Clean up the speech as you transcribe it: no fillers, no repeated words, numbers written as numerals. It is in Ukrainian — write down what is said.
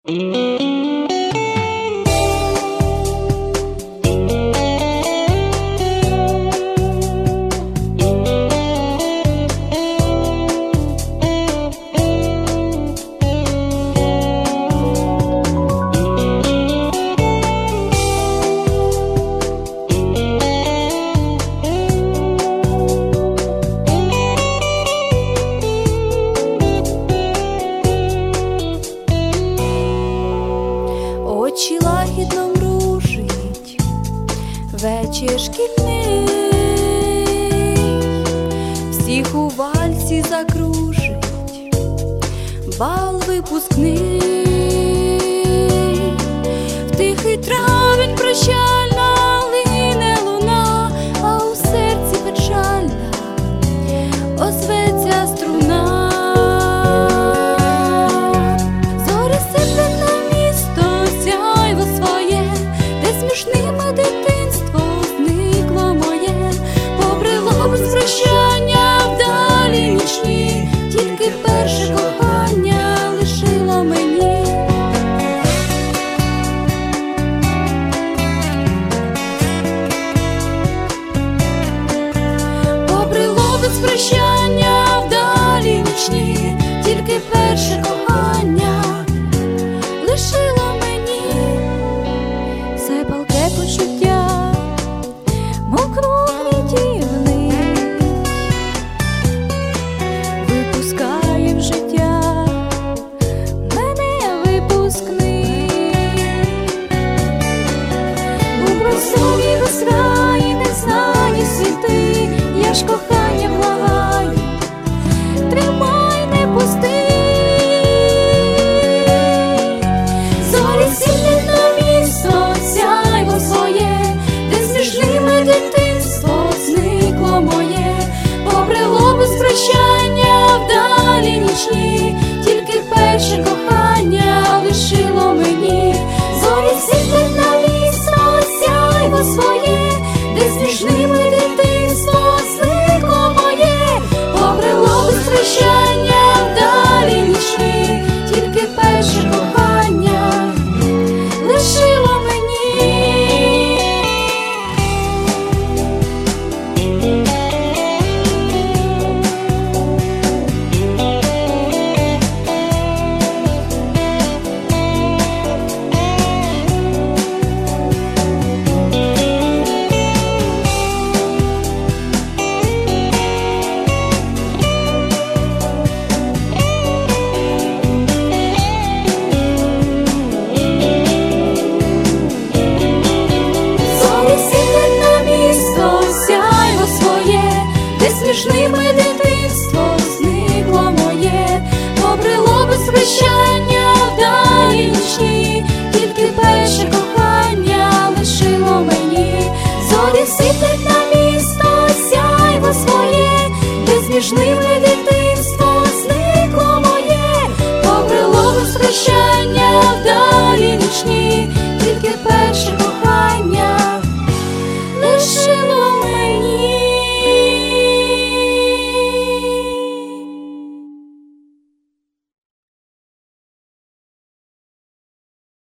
Очі лагідно мружить вечір шкільний, всіх у вальсі закружить бал випускний. В тихий травень прощальна лине луна, а у серці печальна озветься струна. Зорі сиплять на місто сяйво своє, де смішними дитинство зникло моє. Побрело без прощання вдалі нічні, тільки перше кохання лишило мені. Побрело без прощання вдалі нічні, тільки перше кохання лишило мені. Це палке почуття, мов квітів вниз, випускає в життя мене випускний. У просторі безкраї незнає світи, я ж кохання благаю, тримай, не пусти. Зорі сілять на місто сяйво своє, де смішними дитинство зникло моє. Побрело без прощання вдалі нічні, тільки перше кохання лишило мені. Зорі сілять на місто сяйво своє, де смішними дитинство зникло моє. Побрело без прощання вдалі нічні, тільки перше кохання лишило мені. Зорі сілять на місто сяйво своє, де смішними дитинство зникло моє. Побрело без прощання вдалі нічні, тільки перше кохання лишило мені. Зорі сілять на місто сяйво своє, де смішними